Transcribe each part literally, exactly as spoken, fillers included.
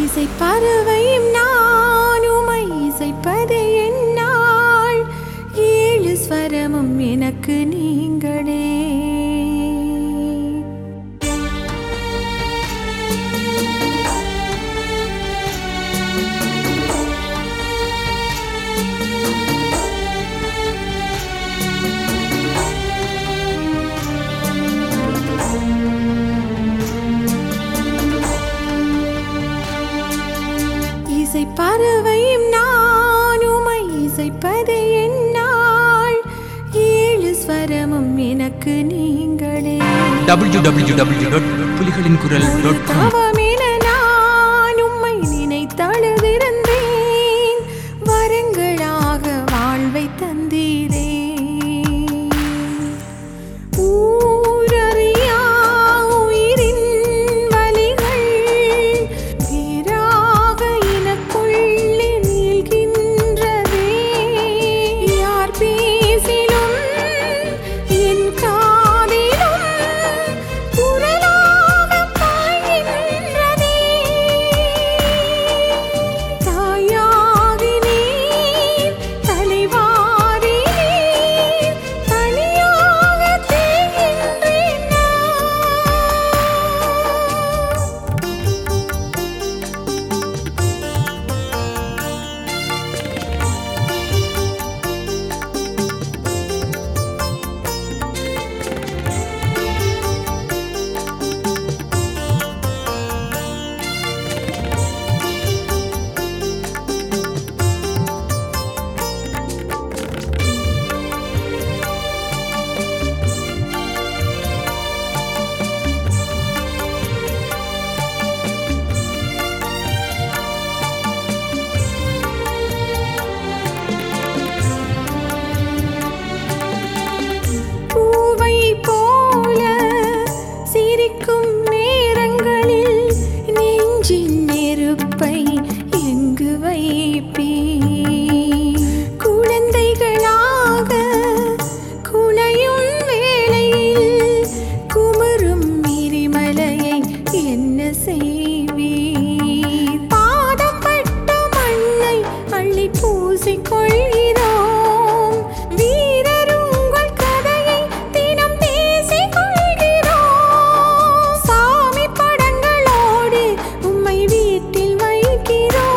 பறவையும் நானுமை இசைப்பது என்னால் ஏழு ஸ்வரமும் எனக்கு நீங்களே. இசை பறவையும் நானுமை இசைப்பது என்னால் ஏழு ஸ்வரமும் எனக்கு நீங்களே. டபிள்யூ டபிள்யூ டபிள்யூ டாட் புலிகளின் குரல் டாட் காம். நான் உம்மை நினைத்தழுதிருந்தேன், வரங்களாக வாழ்வை தந்தீரே. குழந்தைகளாக குலையும் வேளையில் குமரும் எரிமலையை என்ன செய்வீர்? பாதம் பட்ட மண்ணை அள்ளி பூசிக்கொள்கிறோம், வீரர் உங்கள் கதையை தினம் பேசிக்கொள்கிறோம். சாமி படங்களோடு உம்மை வீட்டில் வைக்கிறோம்,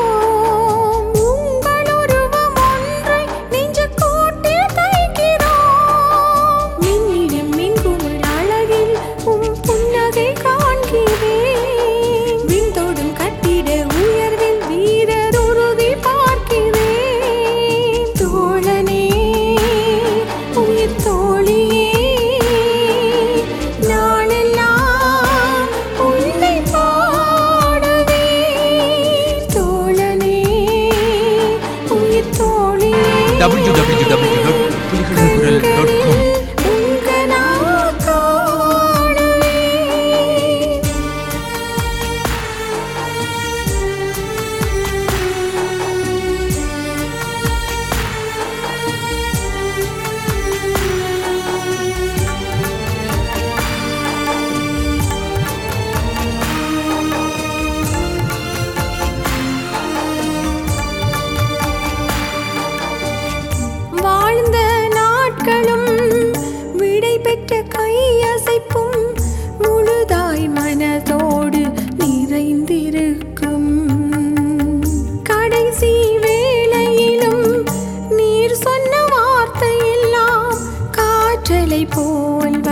டபிள்யூ டபிள்யூ டபிள்யூ டாட் புலிகளின் குரல் டாட் காம். வாழ்ந்த நாட்களும் விடை பெற்ற கையசைப்பும் முழுதாய் மனதோடு நிறைந்திருக்கும். கடைசி வேளையிலும் நீர் சொன்ன வார்த்தையெல்லாம் காற்றலை போல்